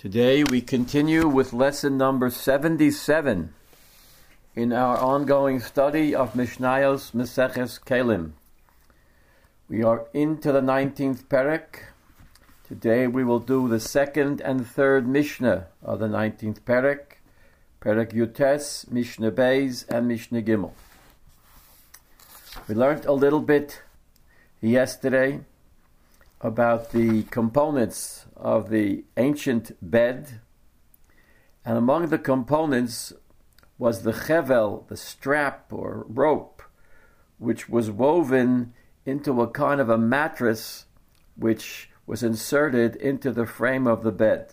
Today we continue with lesson number 77 in our ongoing study of Mishnayos Meseches Kelim. We are into the 19th Perek. Today we will do the second and third Mishnah of the 19th Perek, Perek Yutes, Mishnah Beis, and Mishnah Gimel. We learned a little bit yesterday about the components of the ancient bed, and among the components was the chevel, the strap or rope, which was woven into a kind of a mattress which was inserted into the frame of the bed.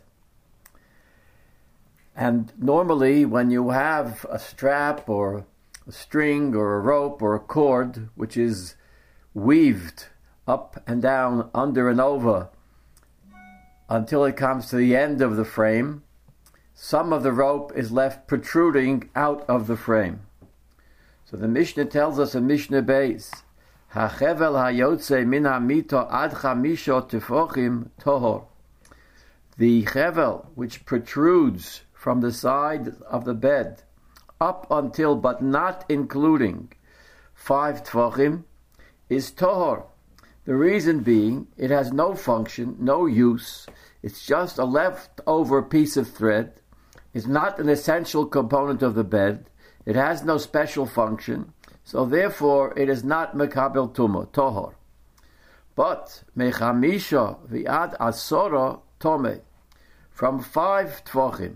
And normally when you have a strap or a string or a rope or a cord which is weaved up and down, under and over, until it comes to the end of the frame, some of the rope is left protruding out of the frame. So the Mishnah tells us in Mishnah Beis, "Hachevel hayotze min hamito ad chamisho tefochim tohor." The chevel which protrudes from the side of the bed up until but not including 5 tefachim is tohor. The reason being, it has no function, no use. It's just a leftover piece of thread. It's not an essential component of the bed. It has no special function. So therefore, it is not mekabel tumah, tohor. But mechamisha vi'ad asora tome, from 5 tvachim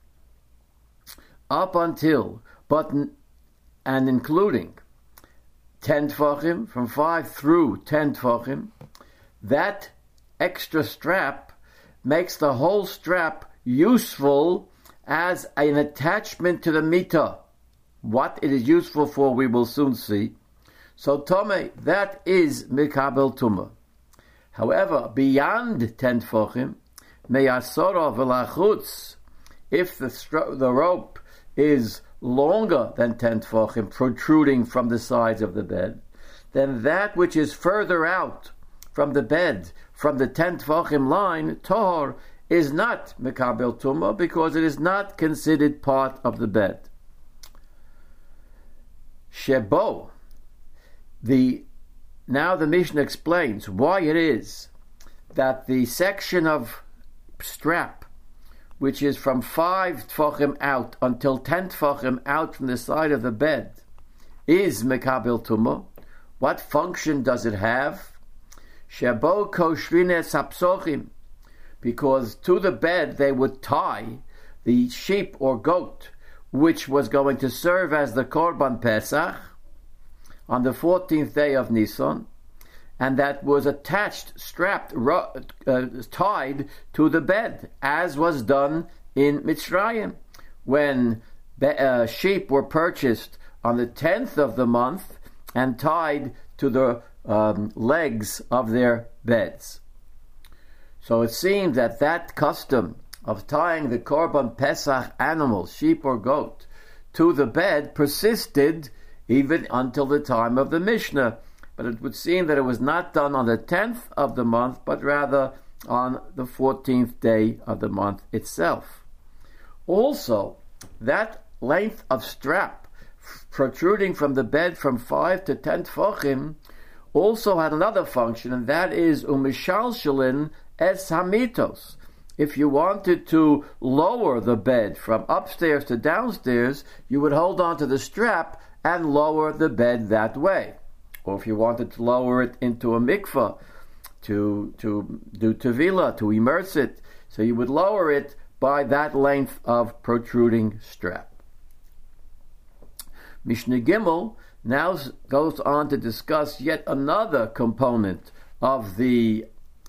up until, but and including 10 tvachim, from 5 through 10 tvachim, that extra strap makes the whole strap useful as an attachment to the mita. What it is useful for, we will soon see. So Tomei, that is mikabel tumah. However, beyond 10 tefachim, meyasora v'lachutz, if the rope is longer than 10 tefachim, protruding from the sides of the bed, then that which is further out from the bed, from the 10 tefachim line, tohor, is not mekabel tumah, because it is not considered part of the bed. Shebo, now the Mishnah explains why it is that the section of strap which is from 5 tefachim out until 10 tefachim out from the side of the bed, is mekabel tumah. What function does it have? Shebo koshrines hapsochim, because to the bed they would tie the sheep or goat, which was going to serve as the Korban Pesach on the 14th day of Nisan, and that was attached, strapped, tied to the bed, as was done in Mitzrayim, when sheep were purchased on the 10th of the month and tied to the legs of their beds. So it seems that custom of tying the Korban Pesach animal, sheep or goat, to the bed persisted even until the time of the Mishnah. But it would seem that it was not done on the 10th of the month, but rather on the 14th day of the month itself. Also, that length of strap protruding from the bed from 5 to 10 tefachim also had another function, and that is umishalshalin es hamitos. If you wanted to lower the bed from upstairs to downstairs, you would hold on to the strap and lower the bed that way. Or if you wanted to lower it into a mikvah, to do tevilah, to immerse it, so you would lower it by that length of protruding strap. Mishnah Gimel now goes on to discuss yet another component of the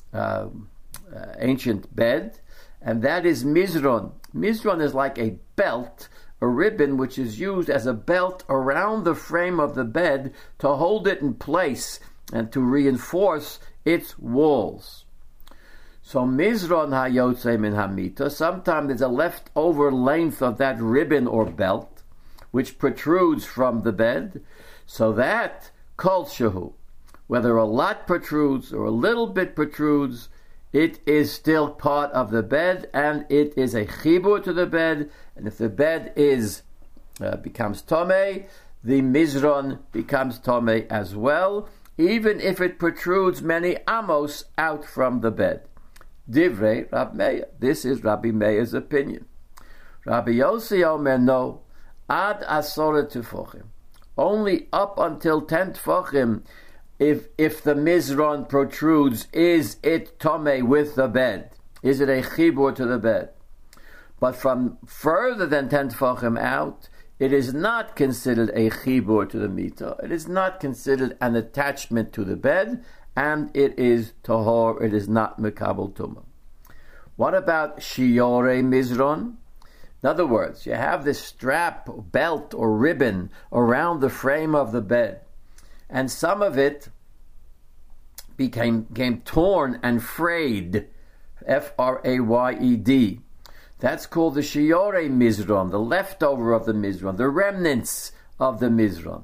ancient bed, and that is mizron. Mizron is like a belt, a ribbon which is used as a belt around the frame of the bed to hold it in place and to reinforce its walls. So mizron hayotze min hamita, sometimes there's a leftover length of that ribbon or belt which protrudes from the bed, so that kol shehu, whether a lot protrudes or a little bit protrudes, it is still part of the bed, and it is a chibur to the bed. And if the bed becomes tomei, the mizron becomes tomei as well, even if it protrudes many amos out from the bed. Divrei Rab Meir. This is Rabbi Meir's opinion. Rabbi Yossi Omer, no, ad asora tefochim. Only up until 10 tefachim, if the mizron protrudes, is it tomei with the bed? Is it a chibur to the bed? But from further than 10 tefachim out, it is not considered a chibur to the mita. It is not considered an attachment to the bed, and it is tahor. It is not mekabel tumah. What about shiore mizron? In other words, you have this strap, belt, or ribbon around the frame of the bed, and some of it became torn and frayed, F-R-A-Y-E-D. That's called the shiore mizron, the leftover of the mizron, the remnants of the mizron.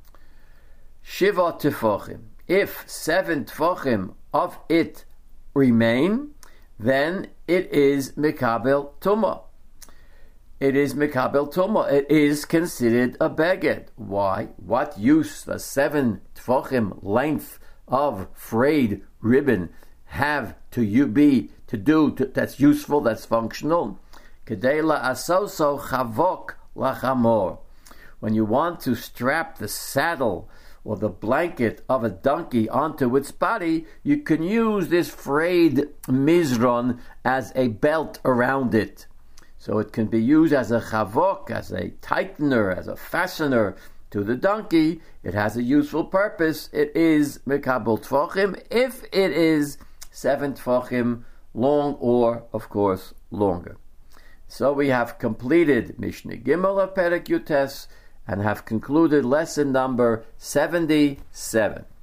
Shiva tefachim. If 7 tefachim of it remain, then it is mekabel tumah. It is mekabel tumah. It is considered a beged. Why? What use does 7 tefachim length of frayed ribbon have to do that's useful, that's functional? Kedei la'asoso chavok lachamor. When you want to strap the saddle or the blanket of a donkey onto its body, you can use this frayed mizron as a belt around it. So it can be used as a chavok, as a tightener, as a fastener to the donkey. It has a useful purpose. It is mekabel tefachim if it is 7 tefachim long, or, of course, longer. So we have completed Mishnah Gimel of Perek Yutes and have concluded lesson number 77.